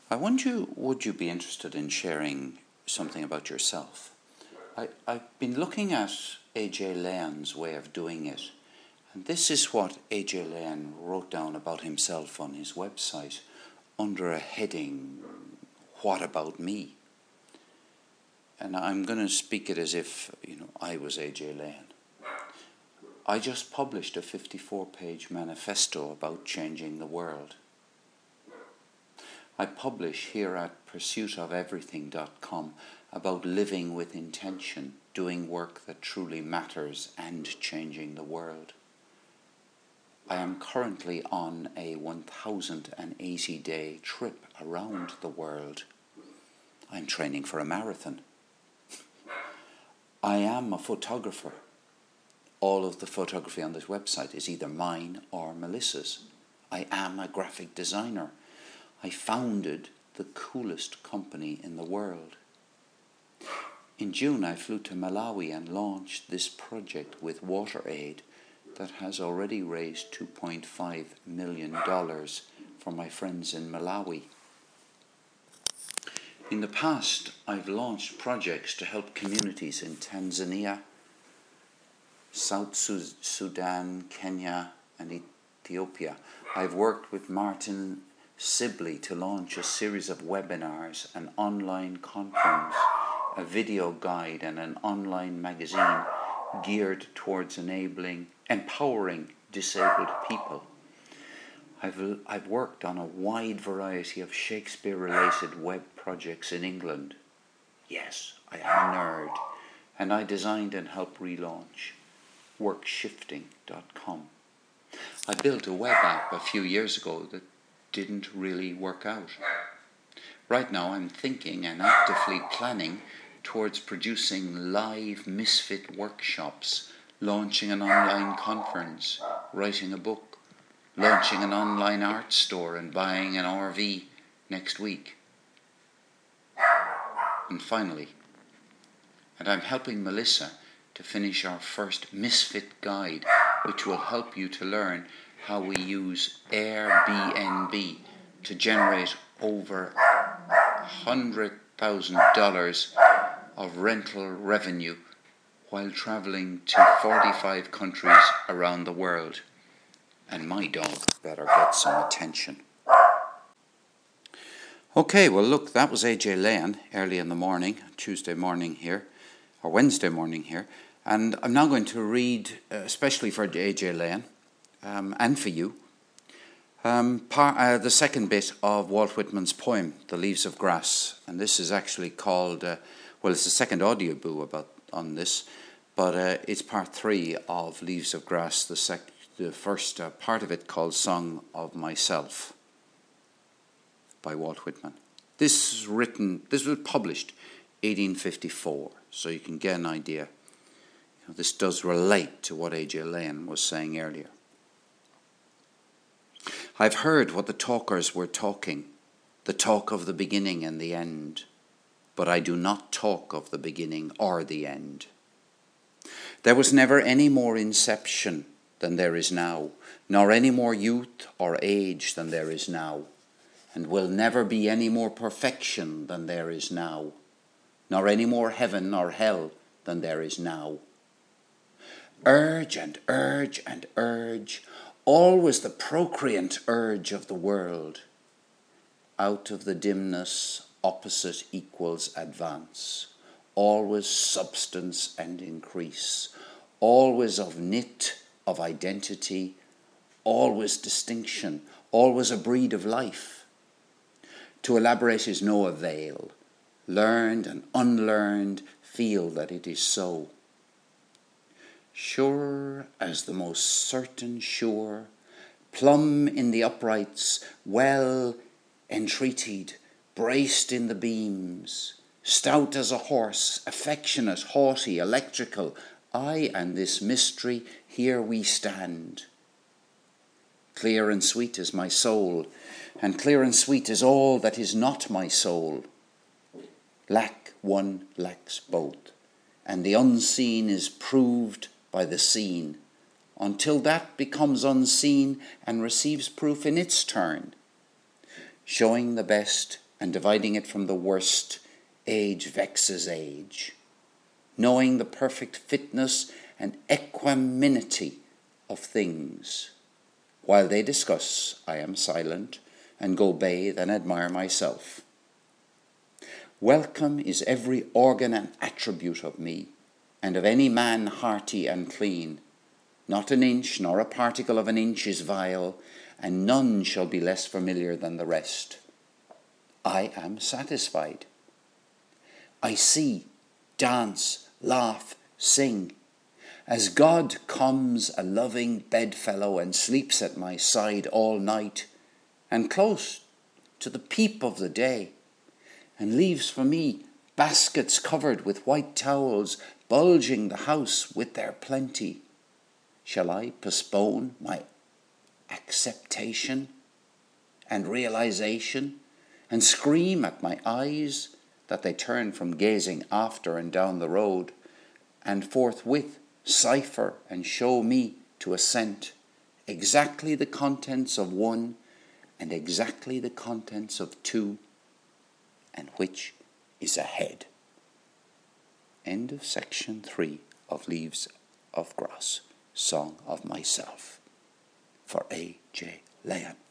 Would you be interested in sharing something about yourself? I've been looking at A.J. Leon's way of doing it, and this is what A.J. Leon wrote down about himself on his website under a heading, "What About Me?" And I'm going to speak it as if, I was A.J. Leon. I just published a 54-page manifesto about changing the world. I publish here at pursuitofeverything.com about living with intention, doing work that truly matters, and changing the world. I am currently on a 1,080-day trip around the world. I'm training for a marathon. I am a photographer. All of the photography on this website is either mine or Melissa's. I am a graphic designer. I founded the coolest company in the world. In June, I flew to Malawi and launched this project with WaterAid that has already raised $2.5 million for my friends in Malawi. In the past, I've launched projects to help communities in Tanzania, South Sudan, Kenya, and Ethiopia. I've worked with Martin Sibley to launch a series of webinars, an online conference, a video guide, and an online magazine geared towards empowering disabled people. I've worked on a wide variety of Shakespeare-related web projects in England. Yes, I am a nerd. And I designed and helped relaunch workshifting.com. I built a web app a few years ago that didn't really work out. Right now I'm thinking and actively planning towards producing live Misfit workshops, launching an online conference, writing a book, launching an online art store, and buying an RV next week. And finally, I'm helping Melissa to finish our first Misfit guide, which will help you to learn how we use Airbnb to generate over $100,000 of rental revenue while traveling to 45 countries around the world. And my dog better get some attention. Okay, well look, that was A.J. Leon early in the morning, Tuesday morning here, or Wednesday morning here. And I'm now going to read, especially for A.J. Leon, and for you, the second bit of Walt Whitman's poem, The Leaves of Grass. And this is actually called, it's the second audio book on this, but it's part 3 of Leaves of Grass, the first part of it called Song of Myself by Walt Whitman. This was published 1854, so you can get an idea. This does relate to what A.J. Leon was saying earlier. I've heard what the talkers were talking, the talk of the beginning and the end, but I do not talk of the beginning or the end. There was never any more inception than there is now, nor any more youth or age than there is now, and will never be any more perfection than there is now, nor any more heaven or hell than there is now. Urge and urge and urge, always the procreant urge of the world. Out of the dimness, opposite equals advance, always substance and increase, always of knit, of identity, always distinction, always a breed of life. To elaborate is no avail. Learned and unlearned feel that it is so. Sure as the most certain sure, plumb in the uprights, well entreated, braced in the beams, stout as a horse, affectionate, haughty, electrical, I and this mystery, here we stand. Clear and sweet is my soul, and clear and sweet is all that is not my soul. Lack one lacks both, and the unseen is proved by the seen, until that becomes unseen and receives proof in its turn, showing the best and dividing it from the worst. Age vexes age, knowing the perfect fitness and equanimity of things. While they discuss, I am silent, and go bathe and admire myself. Welcome is every organ and attribute of me, and of any man hearty and clean. Not an inch, nor a particle of an inch is vile, and none shall be less familiar than the rest. I am satisfied. I see, dance, laugh, sing. As God comes a loving bedfellow and sleeps at my side all night, and close to the peep of the day, and leaves for me baskets covered with white towels, bulging the house with their plenty, shall I postpone my acceptation and realization, and scream at my eyes that they turn from gazing after and down the road, and forthwith cipher and show me to assent exactly the contents of one and exactly the contents of two, and which is ahead. End of section 3 of Leaves of Grass, Song of Myself, for A. J. Leon.